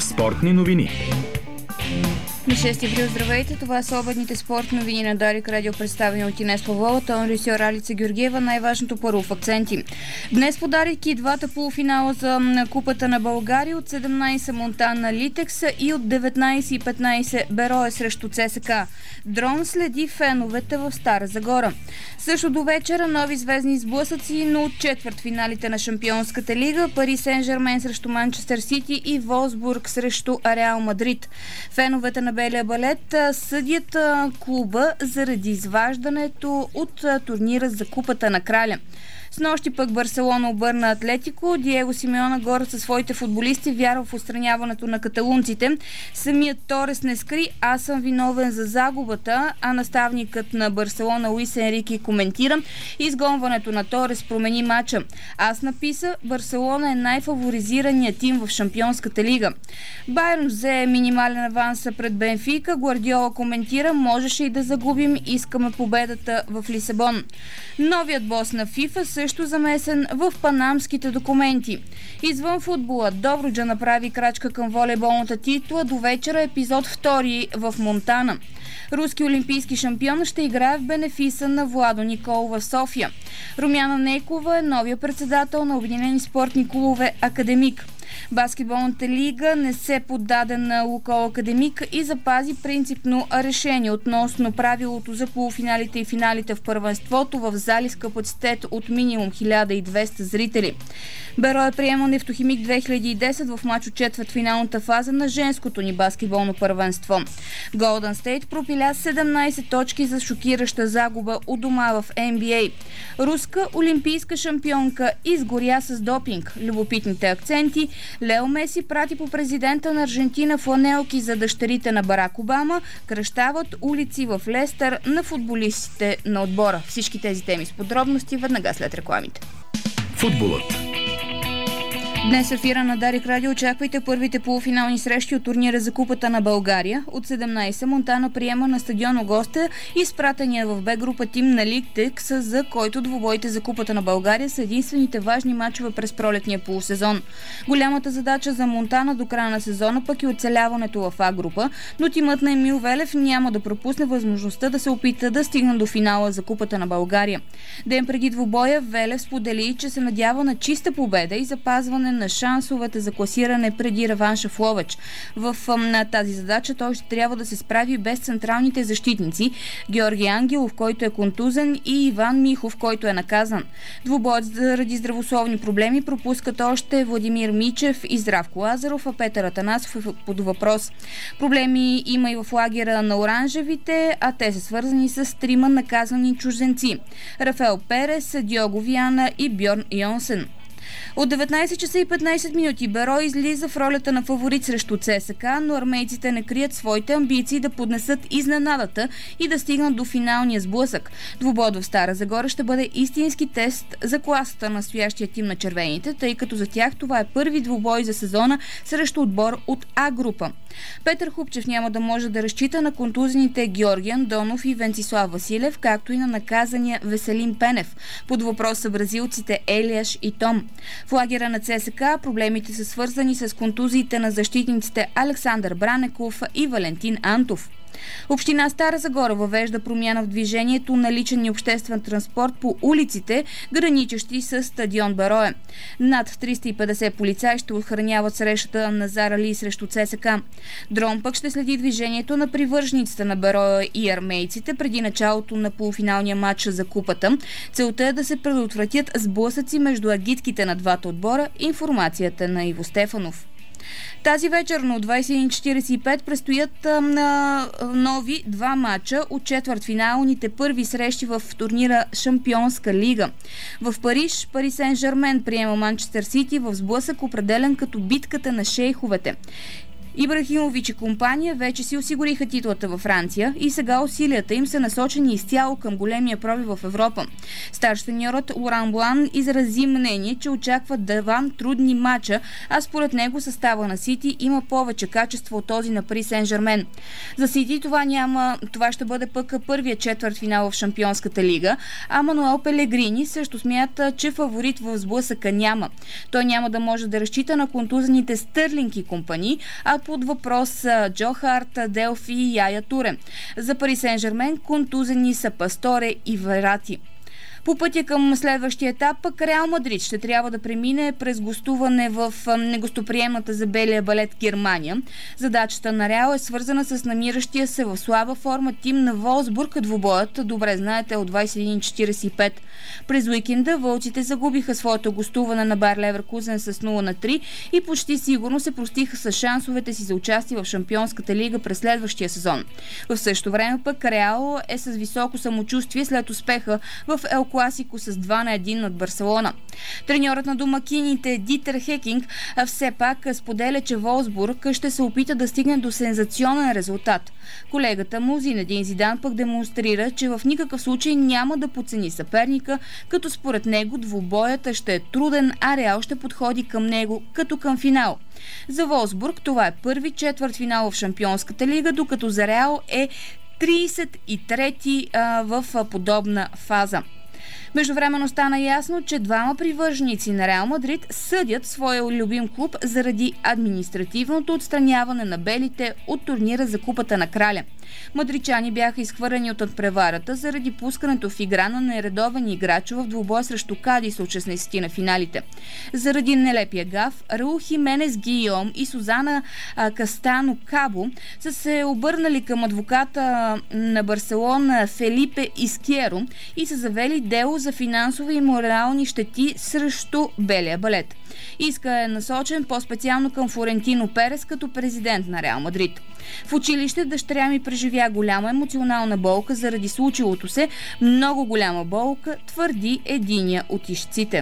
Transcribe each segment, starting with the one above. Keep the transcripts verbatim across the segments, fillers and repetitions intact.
Спортни новини. На шести април, здравейте! Това са обедните спортни новини на Дарик Радио, представени от Инес Павлова, тон режисьор Алица Георгиева. Най-важното първо в акценти. Днес подарики двата полуфинала за Купата на България от седемнайсет Монтана Литекс и от деветнайсет и петнайсет Берое срещу ЦСКА. Дрон следи феновете в Стара Загора. Също до вечера нови звездни сблъсъци, но от четвъртфиналите на Шампионската лига: Пари Сен-Жермен срещу Манчестър Сити и Волсбург срещу Реал Мадрид. Феновете на Белия балет съдят клуба заради изваждането от турнира за Купата на Краля. Снощи пък Барселона обърна Атлетико. Диего Симеона горе със своите футболисти вярва в отстраняването на каталунците. Самият Торес не скри: аз съм виновен за загубата, а наставникът на Барселона Луис Енрике коментира: изгонването на Торес промени мача. Аз написа: Барселона е най-фаворизираният тим в Шампионската лига. Байерн взе минимален аванс пред Бенфика. Гвардиола коментира: можеше и да загубим, искаме победата в Лисабон. Новият бос на ФИФА също замесен в панамските документи. Извън футбола, Добруджа направи крачка към волейболната титла. До вечера епизод втори в Монтана. Руски олимпийски шампион ще играе в бенефиса на Владо Никол в София. Румяна Нейкова е новия председател на Обединени спортни клубове Академик. Баскетболната лига не се поддаде на Лукол Академик и запази принципно решение относно правилото за полуфиналите и финалите в първенството в зали с капацитет от минимум хиляда и двеста зрители. Берое приема Нефтохимик две хиляди и десет в мач от четвъртфиналната фаза на женското ни баскетболно първенство. Голдън Стейт пропиля седемнайсет точки за шокираща загуба у дома в Ен Би Ей. Руска олимпийска шампионка изгоря с допинг. Любопитните акценти: Лео Меси прати по президента на Аржентина фланелки за дъщерите на Барак Обама, кръщават улици в Лестър на футболистите на отбора. Всички тези теми с подробности веднага след рекламите. Футболът. Днес в ефира на Дарик Радио очаквайте първите полуфинални срещи от турнира за Купата на България. От седемнайсет Монтана приема на стадион Огоста изпратения в Б група тим на Литекс, за който двубоите за Купата на България са единствените важни мачове през пролетния полусезон. Голямата задача за Монтана до края на сезона пък е оцеляването в А група, но тимът на Емил Велев няма да пропусне възможността да се опита да стигне до финала за Купата на България. Ден преди двубоя Велев сподели, че се надява на чиста победа и запазване на шансовете за класиране преди реванша в Ловеч. В на тази задача той ще трябва да се справи без централните защитници Георги Ангелов, който е контузен, и Иван Михов, който е наказан. Двубоят заради здравословни проблеми пропускат още Владимир Мичев и Здравко Лазаров, а Петър Атанасов е под въпрос. Проблеми има и в лагера на оранжевите, а те са свързани с трима наказани чужденци: Рафаел Перес, Диого Виана и Бьорн Йонсен. От деветнайсет часа и петнайсет минути Берое излиза в ролята на фаворит срещу ЦСКА, но армейците не крият своите амбиции да поднесат изненадата и да стигнат до финалния сблъсък. Двубоят в Стара Загора ще бъде истински тест за класата на настоящия тим на червените, тъй като за тях това е първи двубой за сезона срещу отбор от А група. Петър Хупчев няма да може да разчита на контузените Георги Андонов и Венцислав Василев, както и на наказания Веселин Пенев. Под въпрос са бразилците Елиаш и Том. В лагера на ЦСКА проблемите са свързани с контузиите на защитниците Александър Бранеков и Валентин Антов. Община Стара Загора въвежда промяна в движението на личен и обществен транспорт по улиците, граничещи с стадион Берое. Над триста и петдесет полицаи ще охраняват срещата на Зара Ли срещу ЦСКА. Дрон пък ще следи движението на привържениците на Берое и армейците преди началото на полуфиналния матч за Купата. Целта е да се предотвратят сблъсъци между агитките на двата отбора. Информацията на Иво Стефанов. Тази вечер на двайсет и един часът и четирийсет и пет предстоят а, нови два матча от четвъртфиналните първи срещи в турнира Шампионска лига. В Париж Пари Сен-Жермен приема Манчестър Сити в сблъсък, определен като битката на шейховете. Ибрахимович и компания вече си осигуриха титлата във Франция и сега усилията им са насочени изцяло към големия пробив в Европа. Старш треньорът Лоран Блан изрази мнение, че очаква два трудни мача, а според него състава на Сити има повече качество от този на Пари Сен-Жермен. За Сити това няма, това ще бъде пък първият четвъртфинал в Шампионската лига, а Мануел Пелегрини също смята, че фаворит в сблъсъка няма. Той няма да може да разчита на контузените Стърлинг и компании, а под въпрос Джо Харт, Делфи и Яя Туре. За Пари Сен-Жермен контузени са Пасторе и Верати. По пътя към следващия етап пък Реал Мадрид ще трябва да премине през гостуване в негостоприемната за белия балет Германия. Задачата на Реал е свързана с намиращия се в слаба форма тим на Волсбург. Двубоят, добре знаете, от двадесет и един четиридесет и пет. През уикенда вълците загубиха своето гостуване на Бар Леверкузен с нула на три и почти сигурно се простиха с шансовете си за участие в Шампионската лига през следващия сезон. В същото време пък Реал е с високо самочувствие след успеха в Ел Класико с два на един над Барселона. Треньорът на домакините Дитер Хекинг все пак споделя, че Волсбург ще се опита да стигне до сензационен резултат. Колегата му Зинедин Зидан пък демонстрира, че в никакъв случай няма да подцени съперника, като според него двубоят ще е труден, а Реал ще подходи към него като към финал. За Волсбург това е първи четвъртфинал в Шампионската лига, докато за Реал е тридесет и трети а, в а, подобна фаза. Междувременно стана ясно, че двама привърженици на Реал Мадрид съдят своя любим клуб заради административното отстраняване на белите от турнира за Купата на краля. Мадричани бяха изхвърлени от надпреварата заради пускането в игра на нередовен играч в двубой срещу Кадис от шестнадесети на финалите. Заради нелепия гаф, Раул Хименес Гийом и Сузана а, Кастано Кабо са се обърнали към адвоката на Барселона Фелипе Искиеро и са завели дело за финансови и морални щети срещу белия балет. Иска е насочен по-специално към Флорентино Перес като президент на Реал Мадрид. В училище дъщеря ми преживя голяма емоционална болка заради случилото се. Много голяма болка, твърди единия от ищците.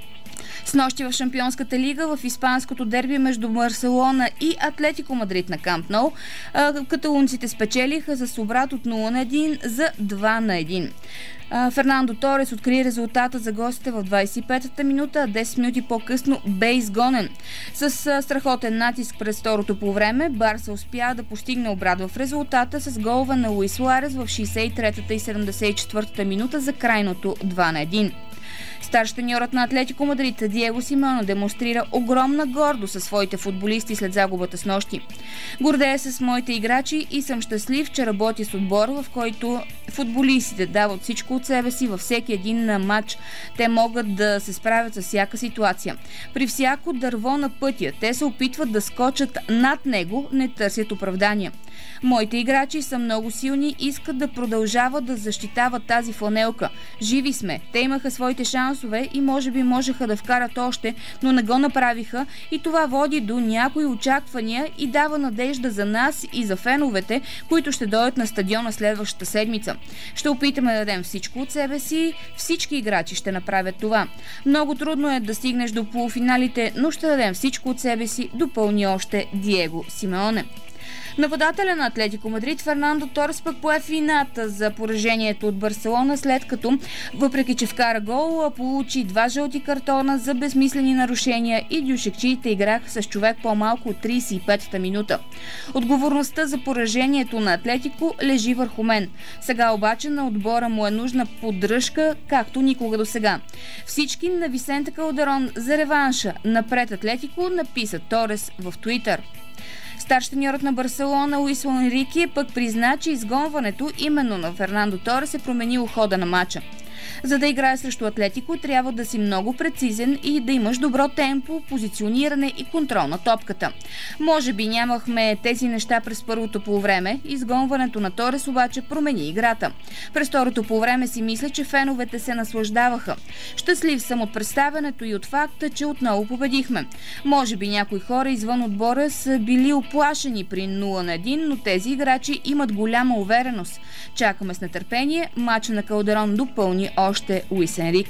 Снощи в Шампионската лига в испанското дерби между Барселона и Атлетико Мадрид на Камп Ноу, каталунците спечелиха с обрат от нула на един за два на един. Фернандо Торес откри резултата за гостите в двадесет и петата минута, а десет минути по-късно бе изгонен. С страхотен натиск през второто полувреме, Барса успя да постигне обрат в резултата с голове на Луис Суарес в шейсет и третата и седемдесет и четвъртата минута за крайното два на един. Старш треньорът на Атлетико Мадрид Диего Симеоне демонстрира огромна гордост със своите футболисти след загубата с нощи. Гордея се с моите играчи и съм щастлив, че работя с отбор, в който футболистите дават всичко от себе си във всеки един матч. Те могат да се справят с всяка ситуация. При всяко дърво на пътя те се опитват да скочат над него, не търсят оправдания. Моите играчи са много силни и искат да продължават да защитават тази фланелка. Живи сме. Те имаха своите шансове и може би можеха да вкарат още, но не го направиха и това води до някои очаквания и дава надежда за нас и за феновете, които ще дойдат на стадиона следващата седмица. Ще опитаме да дадем всичко от себе си, всички играчи ще направят това. Много трудно е да стигнеш до полуфиналите, но ще дадем всичко от себе си, допълни още Диего Симеоне. Нападателя на Атлетико Мадрид Фернандо Торес пък пое вината за поражението от Барселона, след като, въпреки че вкара гол, получи два жълти картона за безсмислени нарушения и дюшекчиите играха с човек по-малко от тридесет и петата минута. Отговорността за поражението на Атлетико лежи върху мен. Сега обаче на отбора му е нужна поддръжка, както никога до сега. Всички на Висенте Калдерон за реванша напред Атлетико, написа Торес в Туитър. Старш треньорът на Барселона Луис Енрике пък призна, че изгонването именно на Фернандо Торес е променило хода на матча. За да играе срещу Атлетико, трябва да си много прецизен и да имаш добро темпо, позициониране и контрол на топката. Може би нямахме тези неща през първото полувреме, изгонването на Торес обаче промени играта. През второто полувреме си мисля, че феновете се наслаждаваха. Щастлив съм от представянето и от факта, че отново победихме. Може би някои хора извън отбора са били оплашени при нула на един, но тези играчи имат голяма увереност. Чакаме с нетърпение. Мача на Калдерон допълни още Луис Енрике.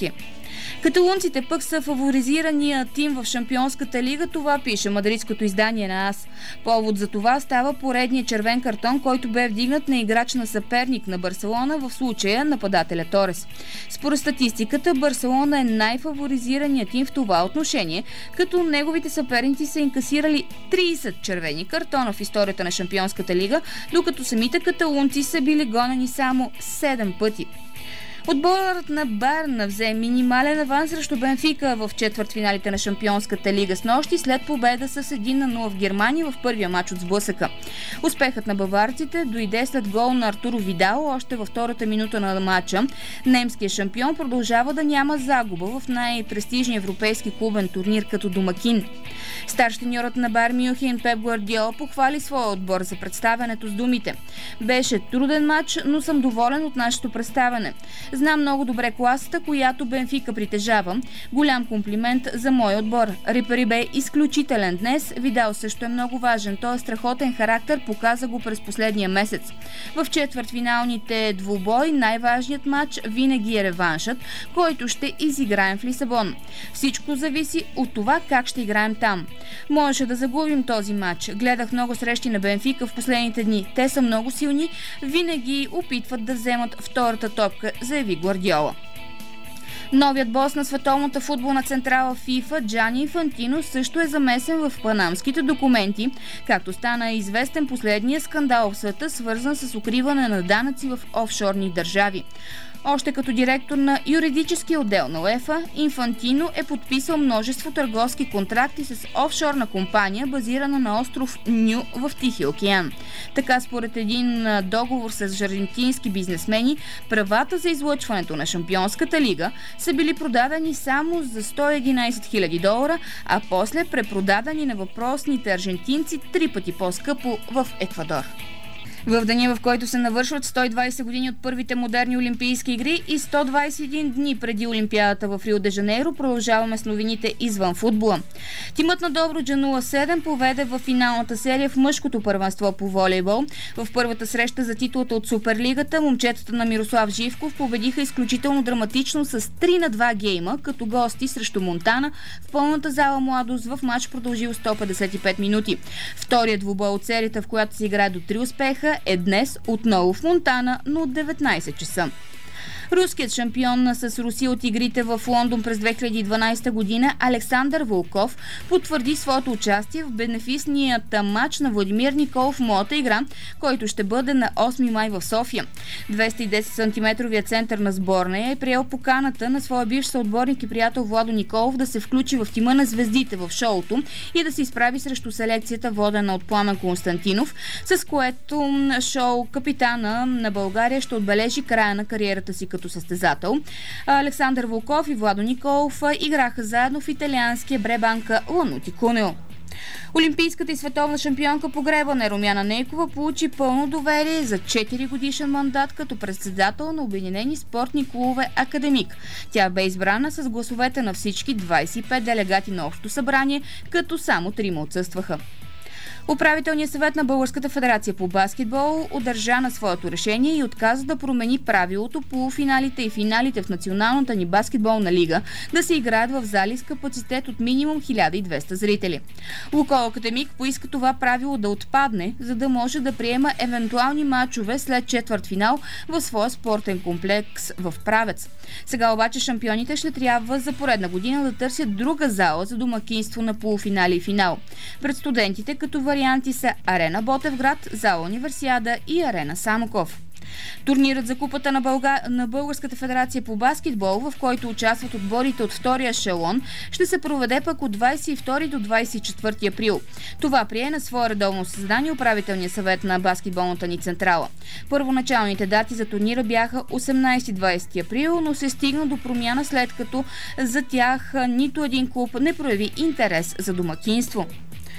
Каталунците пък са фаворизирания тим в Шампионската лига, това пише мадридското издание на АС. Повод за това става поредният червен картон, който бе вдигнат на играч на съперник на Барселона, в случая нападателя Торес. Според статистиката, Барселона е най-фаворизираният тим в това отношение, като неговите съперници са инкасирали трийсет червени картона в историята на Шампионската лига, докато самите каталунци са били гонени само седем пъти. Отборът на Байерн взе минимален аванс срещу Бенфика в четвъртфиналите на Шампионската лига снощи след победа с един на нула в Германия в първия мач от сблъсъка. Успехът на баварците дойде след гол на Артуро Видал още във втората минута на матча. Немският шампион продължава да няма загуба в най-престижния европейски клубен турнир като домакин. Старшиньорът на Байерн Мюнхен Пеп Гвардиола похвали своя отбор за представянето с думите: "Беше труден матч, но съм доволен от нашето представяне. Знам много добре класата, която Бенфика притежава. Голям комплимент за моя отбор. Рипари бе изключителен днес. Видал също е много важен. Той е страхотен характер, показа го през последния месец. В четвъртфиналните двубой най-важният матч винаги е реваншът, който ще изиграем в Лисабон. Всичко зависи от това как ще играем там. Можеше да загубим този матч. Гледах много срещи на Бенфика в последните дни. Те са много силни, винаги опитват да вземат втората топка", заяви Гвардиола. Новият бос на световната футболна централа ФИФА Джани Инфантино също е замесен в панамските документи, както стана известен последния скандал в света, свързан с укриване на данъци в офшорни държави. Още като директор на юридическия отдел на УЕФА, Инфантино е подписал множество търговски контракти с офшорна компания, базирана на остров Ню в Тихия океан. Така, според един договор с аржентински бизнесмени, правата за излъчването на Шампионската лига са били продадени само за сто и единайсет хиляди долара, а после препродадени на въпросните аржентинци три пъти по-скъпо в Еквадор. В деня, в който се навършват сто и двайсет години от първите модерни олимпийски игри и сто двайсет и един дни преди Олимпиадата в Рио де Жанейро, продължаваме с новините извън футбола. Тимът на Добруджа нула седем поведе в финалната серия в мъжкото първенство по волейбол. В първата среща за титулата от Суперлигата момчетата на Мирослав Живков победиха изключително драматично с три на два гейма, като гости срещу Монтана в пълната зала Младост в матч продължил сто петдесет и пет минути. Вторият двубой от серията, в която се играе до три успеха, е днес отново в Монтана, но от деветнайсет часа. Руският шампион с Русия от игрите в Лондон през две хиляди и дванайсета година Александър Волков потвърди своето участие в бенефисният матч на Владимир Николов Моята игра, който ще бъде на осми май в София. двеста и десет сантиметровият център на сборная е приел поканата на своя бивш съотборник и приятел Владо Николов да се включи в тима на звездите в шоуто и да се изправи срещу селекцията, водена от Пламен Константинов, с което шоу капитана на България ще отбележи края на кариерата си като състезател. Александър Волков и Владо Николов играха заедно в италианския Бребанка Ланути Кунео. Олимпийската и световна шампионка по гребане Румяна Нейкова получи пълно доверие за четири годишен мандат като председател на Обединени спортни клубове Академик. Тя бе избрана с гласовете на всички двайсет и пет делегати на Общото събрание, като само трима отсъстваха. Управителният съвет на Българската федерация по баскетбол удържа на своето решение и отказа да промени правилото полуфиналите и финалите в Националната ни баскетболна лига да се играят в зали с капацитет от минимум хиляда и двеста зрители. Лукойл Академик поиска това правило да отпадне, за да може да приема евентуални матчове след четвъртфинал в своя спортен комплекс в Правец. Сега обаче шампионите ще трябва за поредна година да търсят друга зала за домакинство на полуфинали и финал. Пред студентите като варианти са Арена Ботевград, зала Универсиада и Арена Самоков. Турнирът за купата на, Бълга... на Българската федерация по баскетбол, в който участват отборите от втория ешелон, ще се проведе пък от двайсет и втори до двайсет и четвърти април. Това прие на свое редовно създание управителния съвет на баскетболната ни централа. Първоначалните дати за турнира бяха осемнайсети и двайсети април, но се стигна до промяна, след като за тях нито един клуб не прояви интерес за домакинство.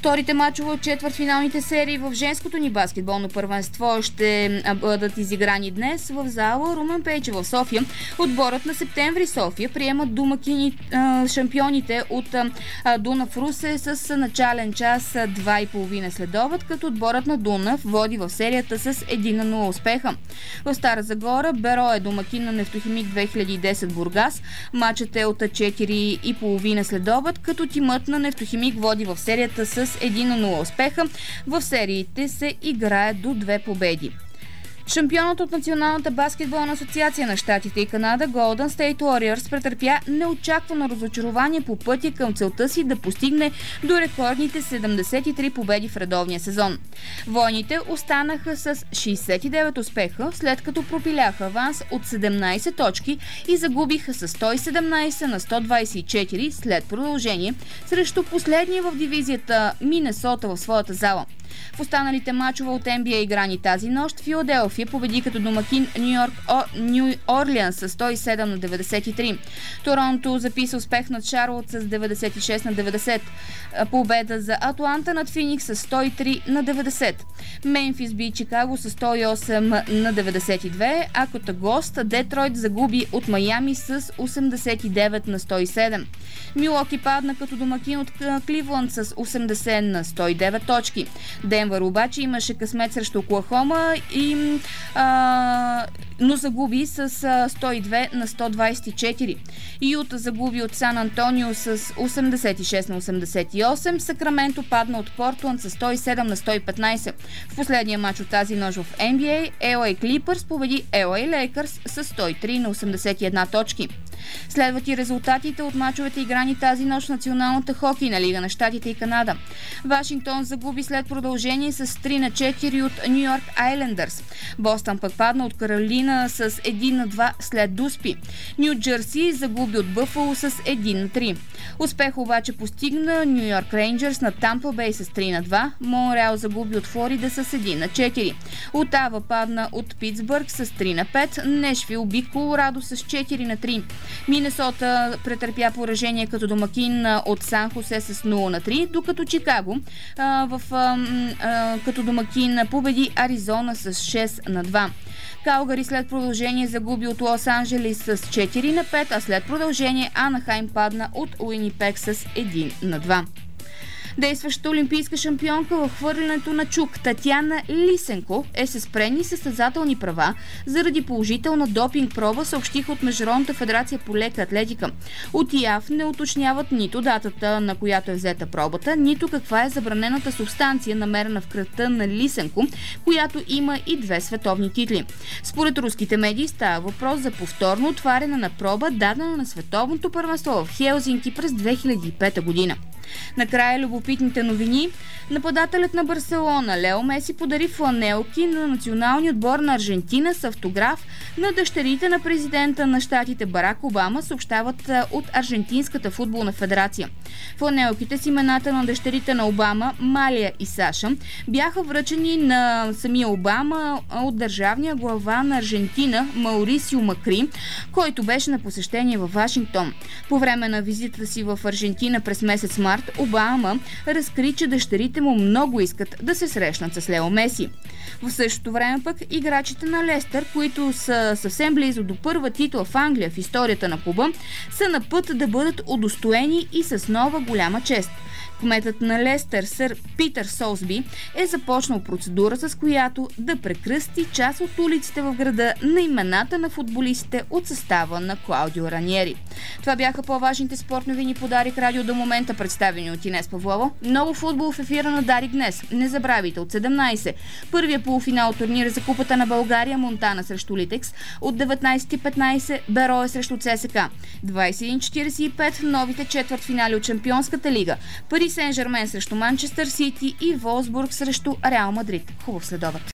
Вторите мачове от четвъртфиналните серии в женското ни баскетболно първенство ще бъдат изиграни днес в зала Румен Пейче в София. Отборът на Септември София приемат домакини шампионите от Дунав Русе с начален час два и половина следобед, като отборът на Дунав води в серията с един на нула успеха. В Стара Загора Беро е домакин на Нефтохимик две хиляди и десет Бургас. Матчът е от четири и половина следобед, като тимът на Нефтохимик води в серията с един на нула успеха. В сериите се играе до две победи. Шампионът от Националната баскетболна асоциация на щатите и Канада Golden State Warriors претърпя неочаквано разочарование по пътя към целта си да постигне до рекордните седемдесет и три победи в редовния сезон. Войните останаха с шейсет и девет успеха, след като пропиляха аванс от седемнадесет точки и загубиха с сто и седемнадесет на сто двадесет и четири след продължение срещу последния в дивизията Минесота в своята зала. В останалите мачове от Ен Би Ей играни тази нощ Филаделфия победи като домакин Ню Йорк О... Ню Орлеанс с сто и седем на деветдесет и три. Торонто записа успех над Шарлот с деветдесет и шест на деветдесет. Победа за Атланта над Феникс с сто и три на деветдесет. Мемфис би Чикаго с сто и осем на деветдесет и две, а като гост Детройт загуби от Майами с осемдесет и девет на сто и седем. Милуоки падна като домакин от Кливланд с осемдесет на сто и девет точки. Денвър обаче имаше късмет срещу Оклахома, и, а, но загуби с сто и две на сто двадесет и четири. Юта загуби от Сан Антонио с осемдесет и шест на осемдесет и осем. Сакраменто падна от Портланд с сто и седем на сто и петнадесет. В последния мач от тази нощ в Ен Би Ей Ел Ей Clippers победи Ел Ей Lakers с сто и три на осемдесет и една точки. Следват и резултатите от мачовете играни тази нощ в Националната хокейна лига на щатите и Канада. Вашингтон загуби след продължение с три на четири от Ню Йорк Айлендърс. Бостън пък падна от Каролина с един на два след дуспи. Ню Джерси загуби от Бъфало с един на три. Успех обаче постигна Ню Йорк Рейнджърс на Тампа Бей с три на два. Монреал загуби от Флорида с един на четири. Отава падна от Питсбърг с три на пет. Нешвил би Колорадо с четири на три. Минесота претърпя поражение като домакин от Сан Хосе с нула на три, докато Чикаго а, в, а, а, като домакин победи Аризона с шест на два. Калгари след продължение загуби от Лос Анджелис с четири на пет, а след продължение Анахайм падна от Уинипек с един на два. Действащата олимпийска шампионка в хвърлянето на чук Татяна Лисенко е с спрени състезателни права заради положителна допинг проба, съобщиха от Международната федерация по лека атлетика. От ИАФ не уточняват нито датата, на която е взета пробата, нито каква е забранената субстанция, намерена в кръвта на Лисенко, която има и две световни титли. Според руските медии става въпрос за повторно отваряне на проба, дадена на световното първенство в Хелзинки през две хиляди и пета година. Накрая любопитните новини. Нападателят на Барселона Лео Меси подари фланелки на националния отбор на Аржентина с автограф на дъщерите на президента на щатите Барак Обама, съобщават от Аржентинската футболна федерация. Фланелките с имената на дъщерите на Обама, Малия и Саша, бяха връчени на самия Обама от държавния глава на Аржентина Маурисио Макри, който беше на посещение във Вашингтон. По време на визитата си в Аржентина през месец март, Обама разкри, че дъщерите му много искат да се срещнат с Лео Меси. В същото време пък играчите на Лестър, които са съвсем близо до първа титла в Англия в историята на клуба, са на път да бъдат удостоени и с нова голяма чест. Кметът на Лестър, сър Питър Солсби, е започнал процедура, с която да прекръсти част от улиците в града на имената на футболистите от състава на Клаудио Раниери. Това бяха по-важните спортни новини по Дарик Радио до момента, представени от Инес Павлова. Много футбол в ефира на Дарик днес. Не забравяйте, от седемнадесет. Първия полуфинал турнира за Купата на България, Монтана срещу Литекс. От деветнадесет и петнадесет Берое срещу ЦСКА. двадесет и един четиридесет и пет новите четвъртфинали от Шампионската лига. Пари Сен Жермен срещу Манчестър Сити и Волсбург срещу Реал Мадрид. Хубав следобед!